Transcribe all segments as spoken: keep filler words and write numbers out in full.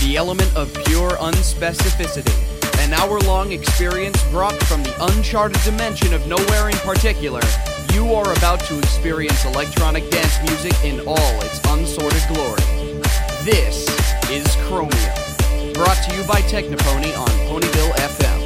the element of pure unspecificity. An hour-long experience brought from the uncharted dimension of nowhere in particular. You are about to experience electronic dance music in all its unsorted glory. This is Chromium, brought to you by Technopony on Ponyville F M.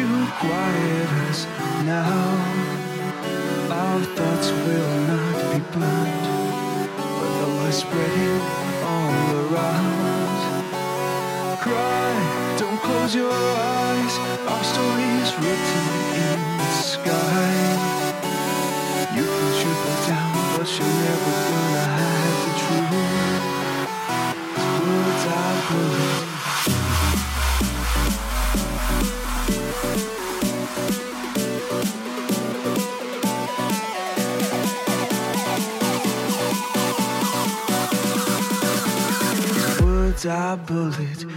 to quiet us now. Our thoughts will not be burned, but the light spreading all around. Cry, don't close your eyes. Our story is written in the sky. You can shoot them down, but you're never gonna have the truth. 'Cause words are bullets. Words are bulletproof.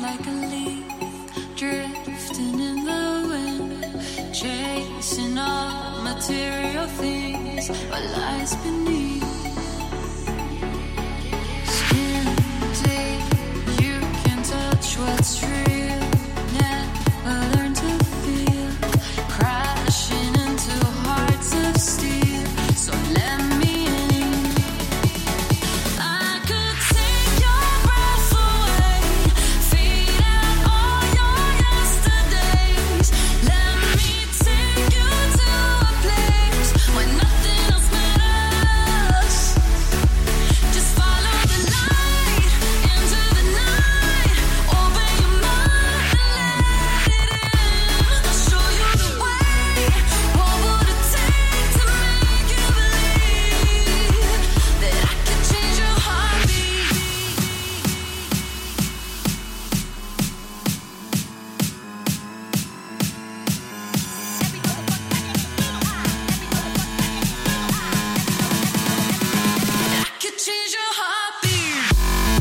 like a leaf drifting in the wind, chasing all material things, what lies beneath. Skin deep, you can touch what's real, never learn to feel, crashing into hearts of steel, so let me in. I could take your breath away, fade out all your yesterdays. Let me take you to a place where nothing else matters. Just follow the light into the night, open your mind and let it in. I'll show you the way. What would it take to make you believe that I can change your heartbeat? I could change your heartbeat.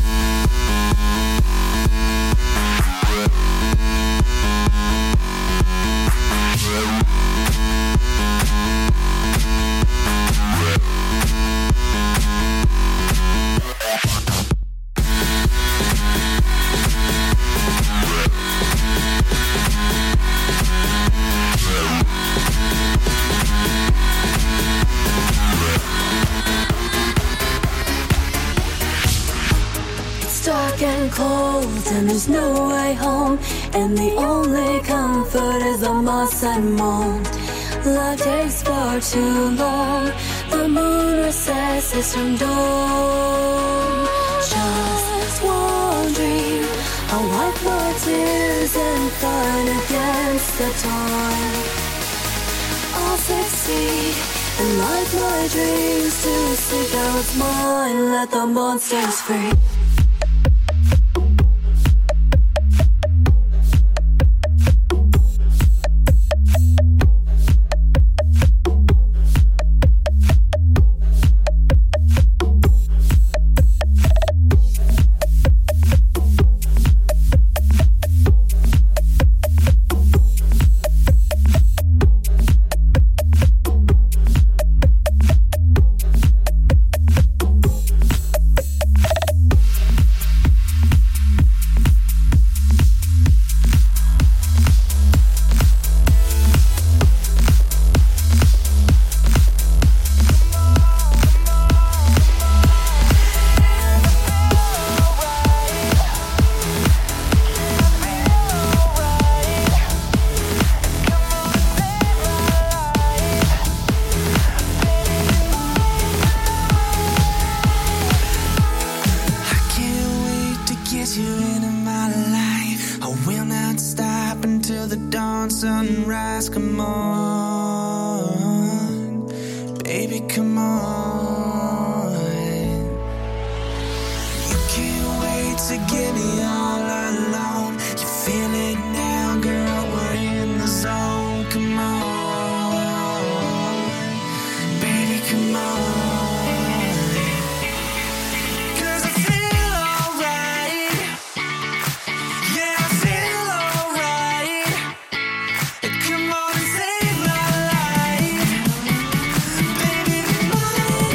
It's dark and cold and there's no way home, and the only comfort is the moss and mold. Love takes far too long, the moon recesses from dawn. Just one dream, I'll wipe my tears and fight against the time. I'll succeed and like my dreams to seek out mine, let the monsters free. I can't wait to get you into my life. I will not stop until the dawn sunrise. Come on, baby, come on. You can't wait to get me all alone. You feel it now, girl, we're in the zone. Come on, baby, come on. 'Cause I feel alright. Yeah, I feel alright. Come on and save my life. Baby, come on.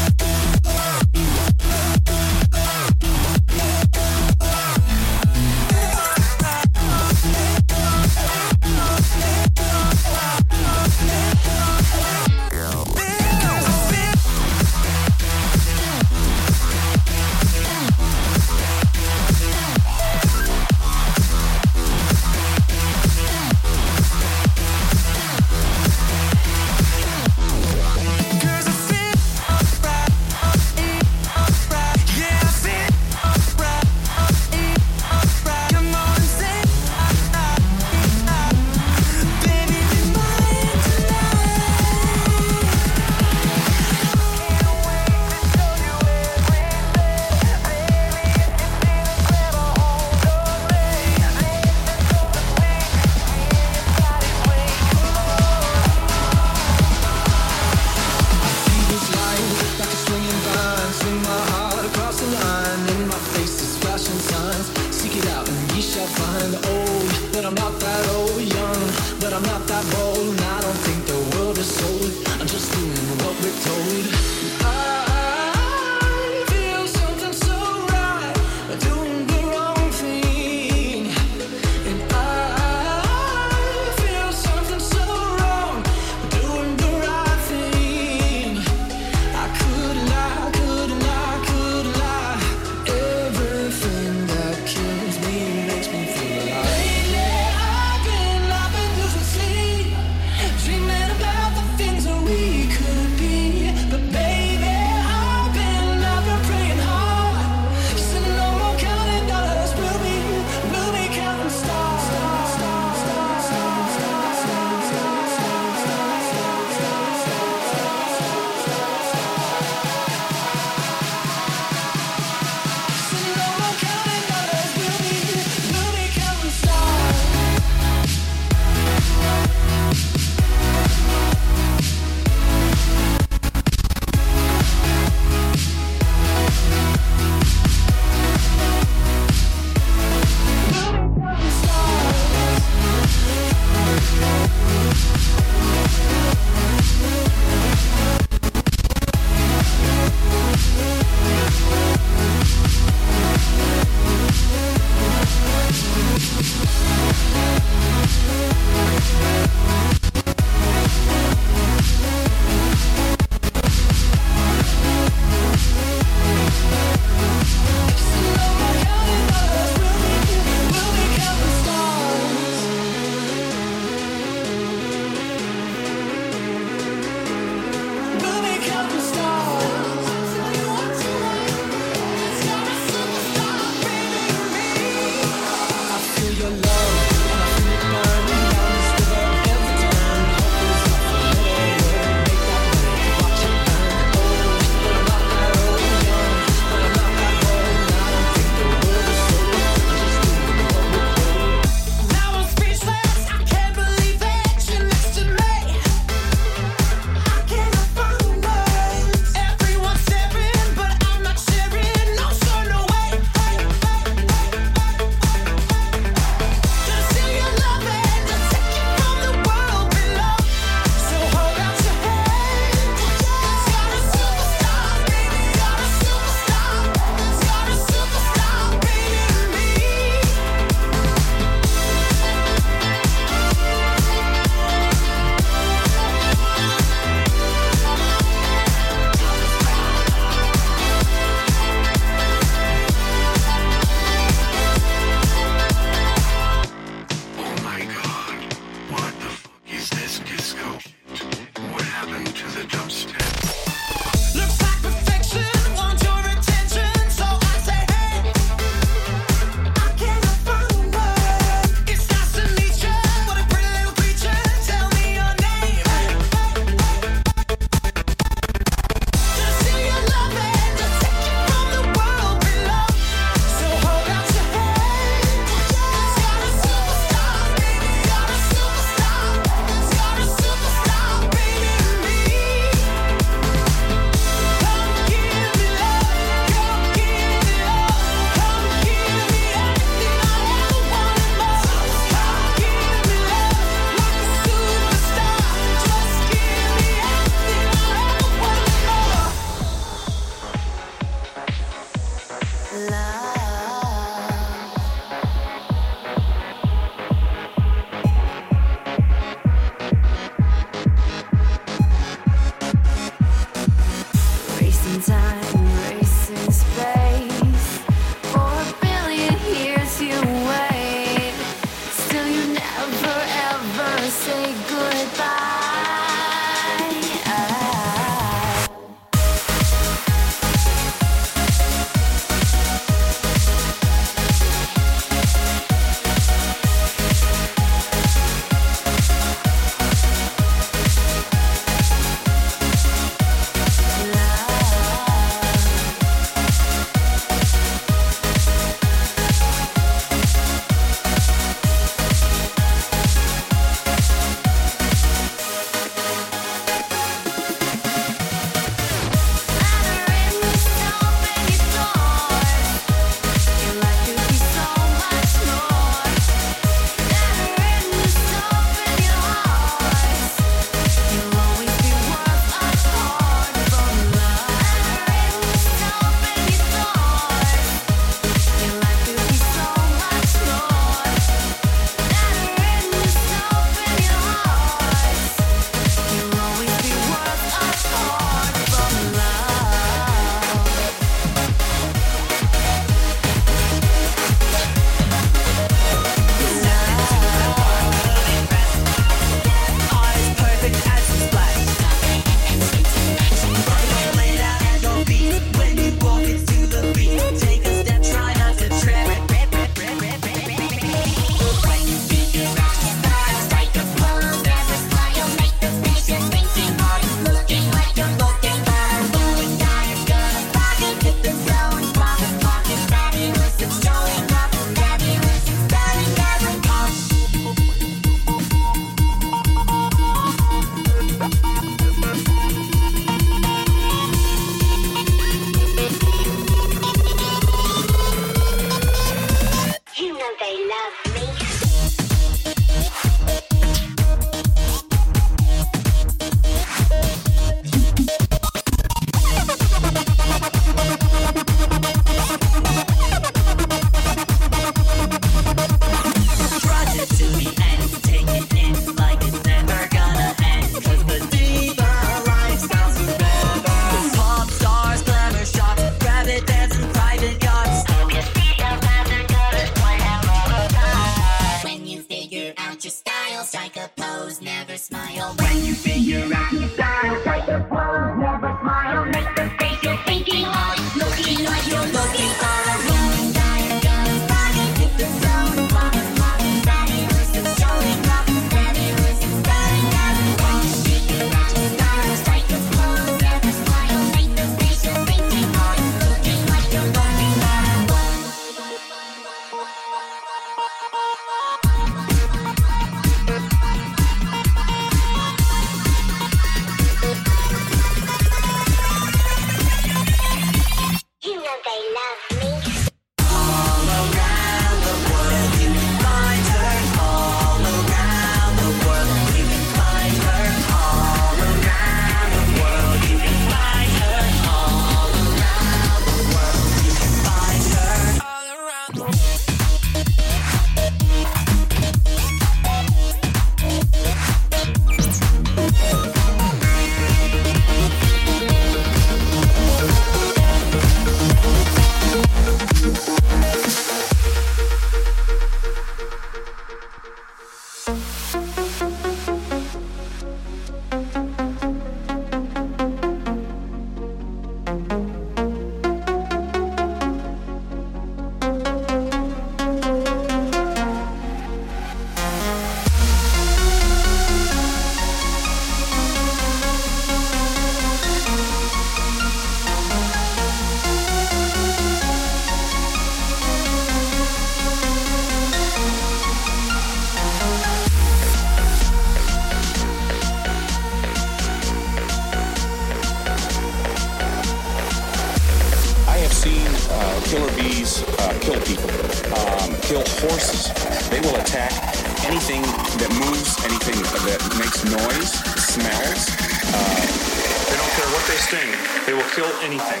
uh, killer bees uh, kill people, um, kill horses. They will attack anything that moves, anything that makes noise, smells. Uh, they don't care what they sting. They will kill anything.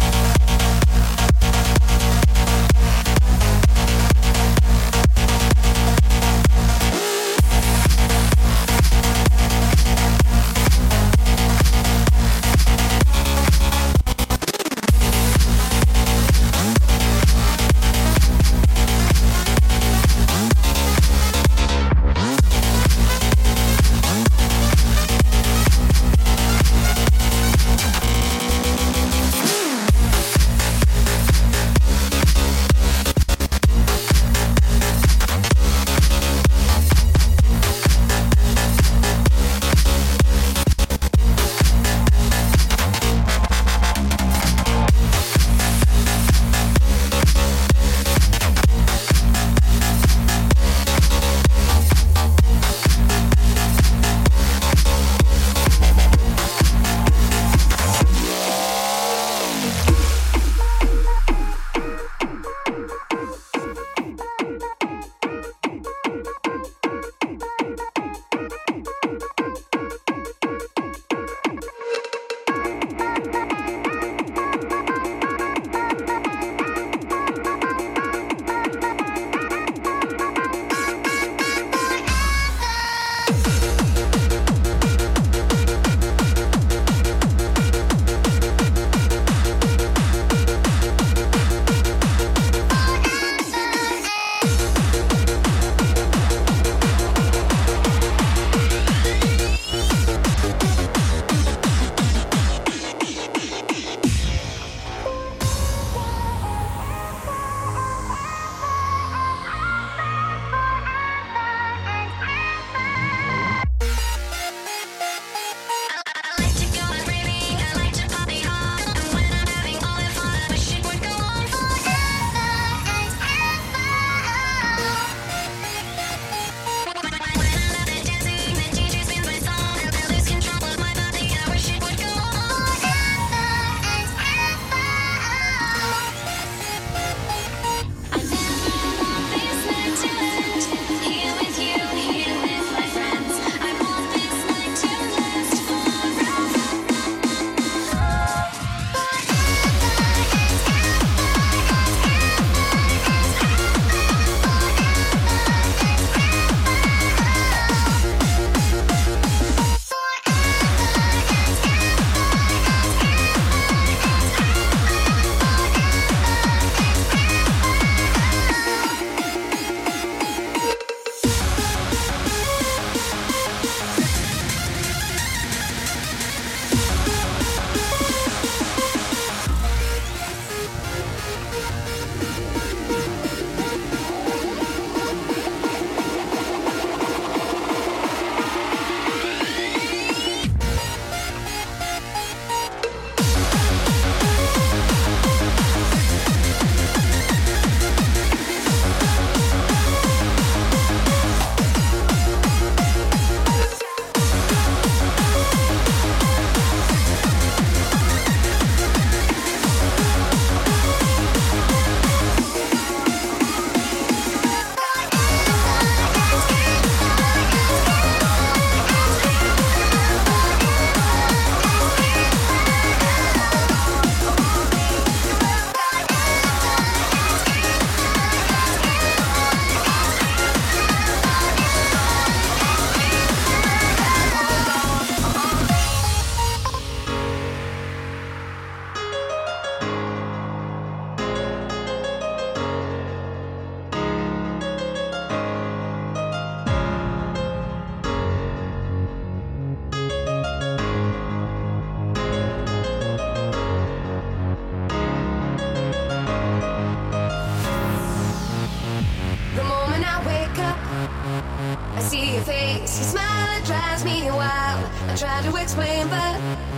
I tried to explain, but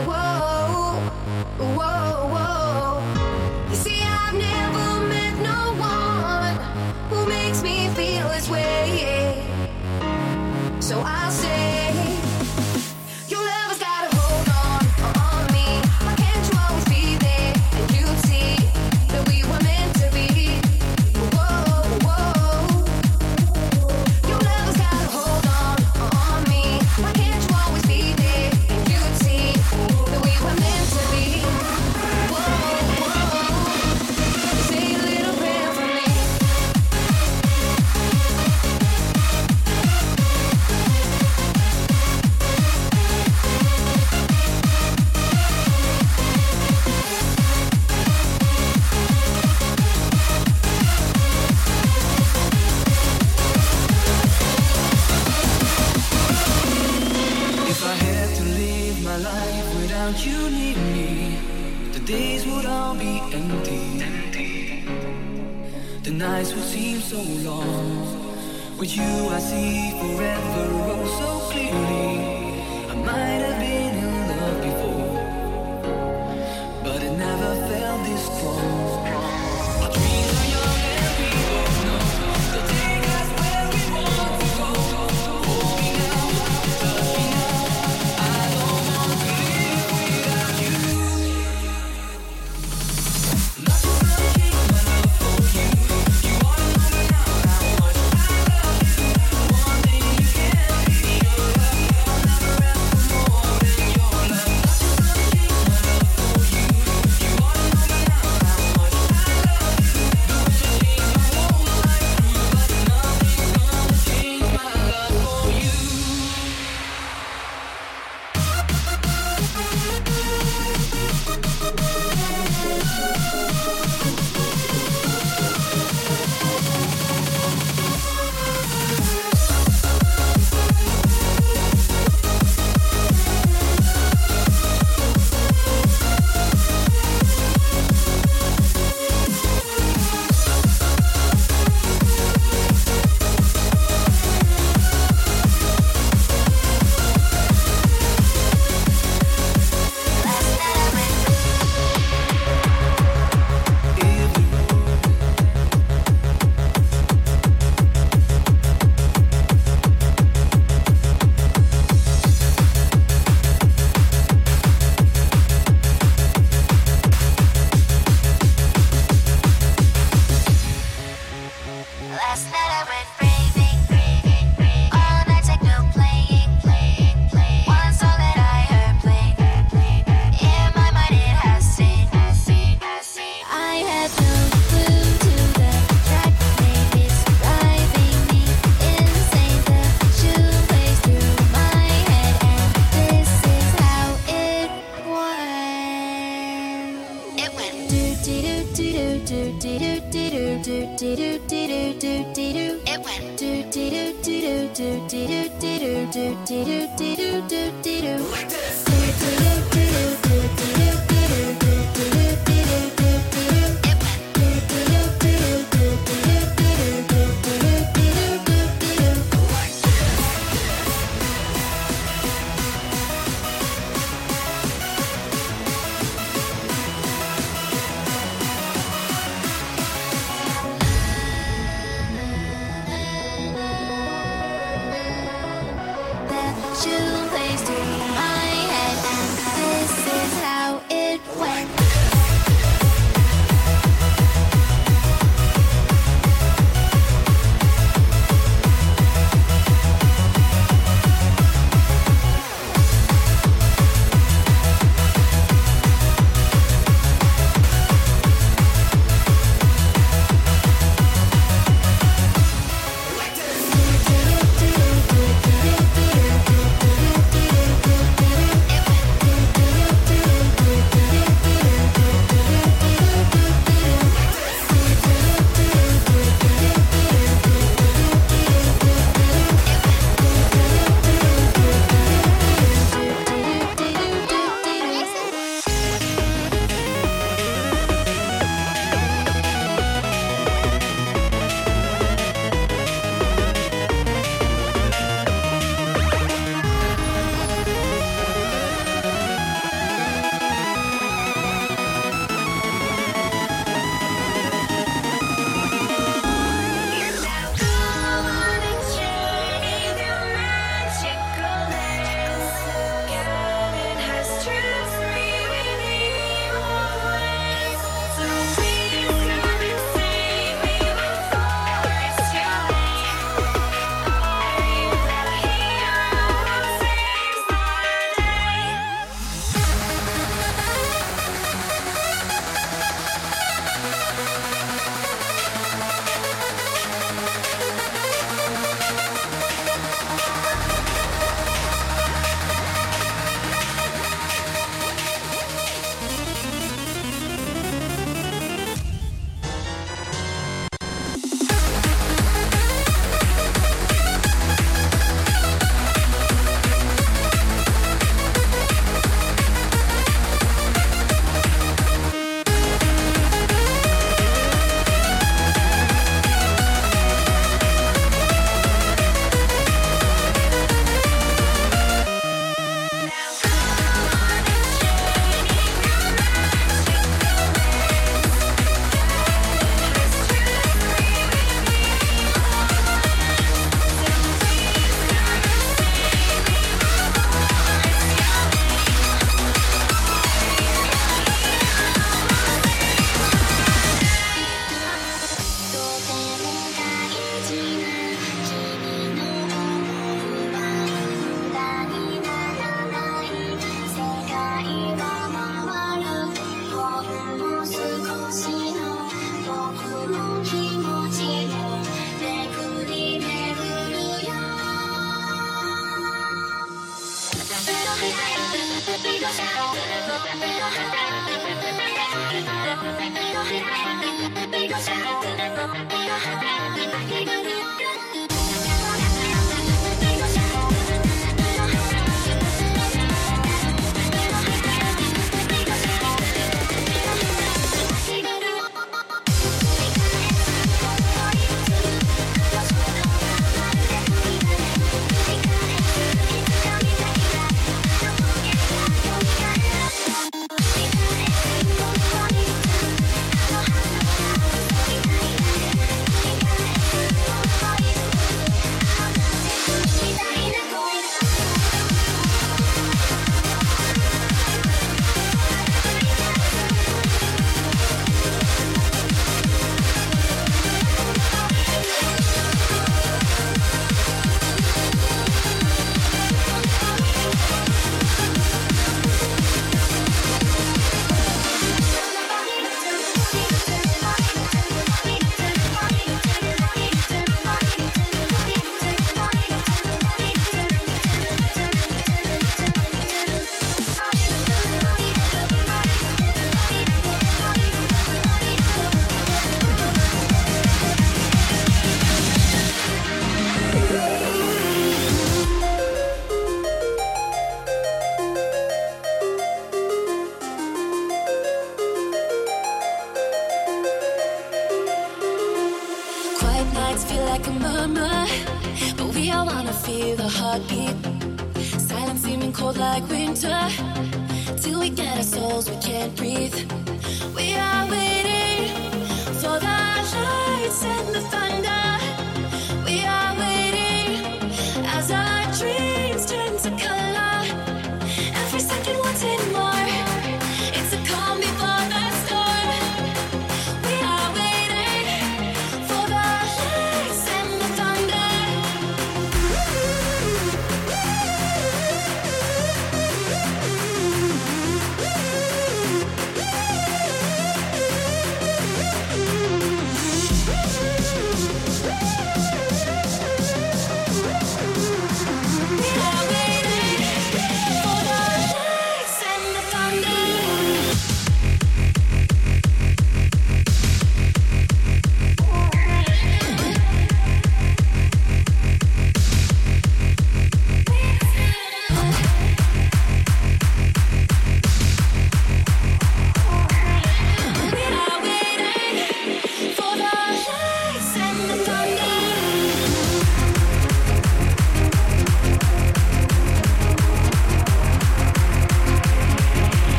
whoa, whoa, whoa. You see, I've never met no one who makes me feel this way. So I'll say, your love has got a hold on, on me. Why can't you always be there? And you'd see that we were nights will seem so long. With you I see forever oh so clearly. I might have been in love before, but it never felt this strong. Our dreams are young and we both know they'll take us where we want to go. Hold me now, touch me now. I don't want to live without you. Nothing's gonna change my love for you. You ought to know by now how much I love you. One thing you can't be your love. I'll never ask for more than your love. Nothing's gonna change my love for you. You ought to know by now how much I love you. Lose to change my whole life through, but nothing's gonna change my love for you. Last night I went raving, raving, raving. All night techno playing, playing, playing. One song that I heard playing, playing. In my mind it has stayed, has stayed, has stayed. I have no clue to the track name. It's driving me insane. The tune plays through my head, and this is how it went. It went do do do do do do do do do do do do do do do. It went do do do do do do do do do do do do do do do. Like this. Do do do do do do do do do do do do do. It went do do do do do do do do do do do do. Like this. The tune plays through my head.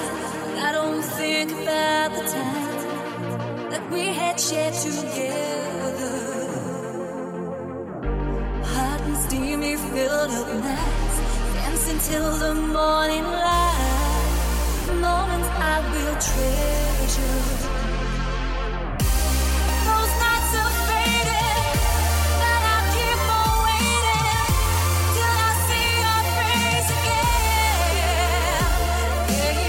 I don't think about the time that we had shared together. Hot and steamy filled up nights, dancing till the morning light. Moments I will treasure. Those nights are fading, but I'll keep on waiting till I see your face again. Yeah,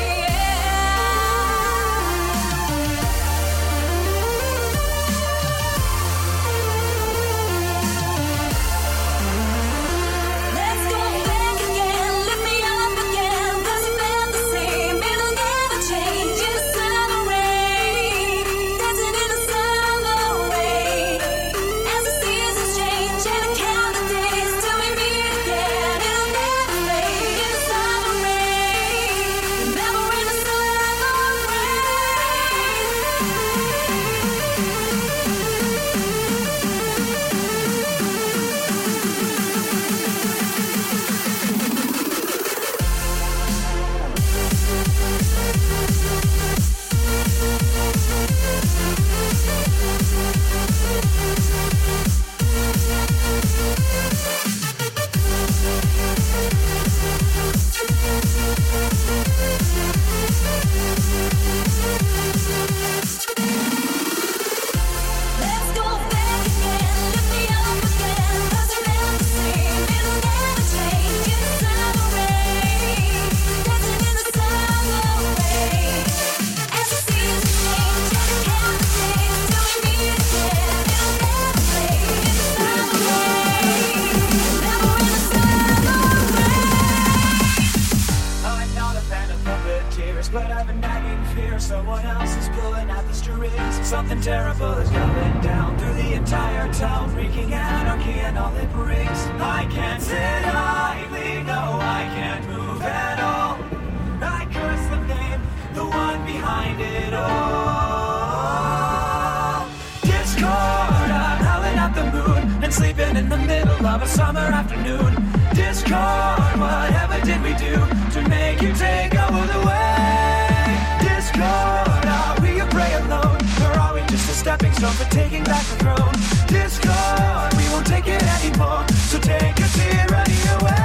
let's go back again, lift me up again. Doesn't feel the same, it'll never change. In the summer rain, dancing in the summer rain. As the seasons change and I count the days till we meet again, it'll never fade. In the summer rain, remember in the summer rain. Let's go back again, lift me up again. Doesn't feel the same, it'll never change. In the summer rain, dancing in the summer rain. As the seasons change and I count the days till we meet again, it'll never fade. In the summer rain, never in the summer rain. I'm not a fan of puppeteers, but I've a nagging fear someone else is pulling at the strings. Something terrible is going down through the entire town, wreaking anarchy and all it brings. I can't sit idly, no, I can't move at all. I curse the name, the one behind it all. Discord, I'm howling at the moon and sleeping in the middle of a summer afternoon. Discord, whatever did we do to make you take over the way? Discord, are we a prey alone, or are we just a stepping stone for taking back the throne? Discord, we won't take it anymore, so take your tyranny away.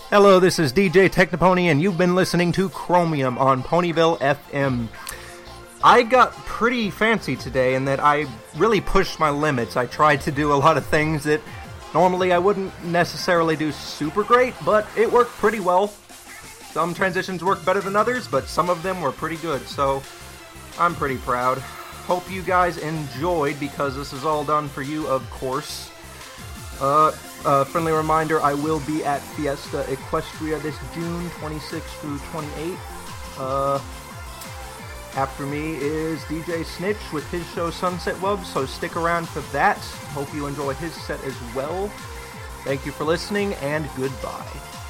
Hello, this is D J Technopony, and you've been listening to Chromium on Ponyville F M. I got pretty fancy today in that I really pushed my limits. I tried to do a lot of things that normally I wouldn't necessarily do super great, but it worked pretty well. Some transitions worked better than others, but some of them were pretty good, so I'm pretty proud. Hope you guys enjoyed, because this is all done for you, of course. Uh, uh, friendly reminder, I will be at Fiesta Equestria this June twenty-sixth through twenty-eighth. Uh, after me is D J Snitch with his show Sunset Wub, so stick around for that. Hope you enjoy his set as well. Thank you for listening, and goodbye.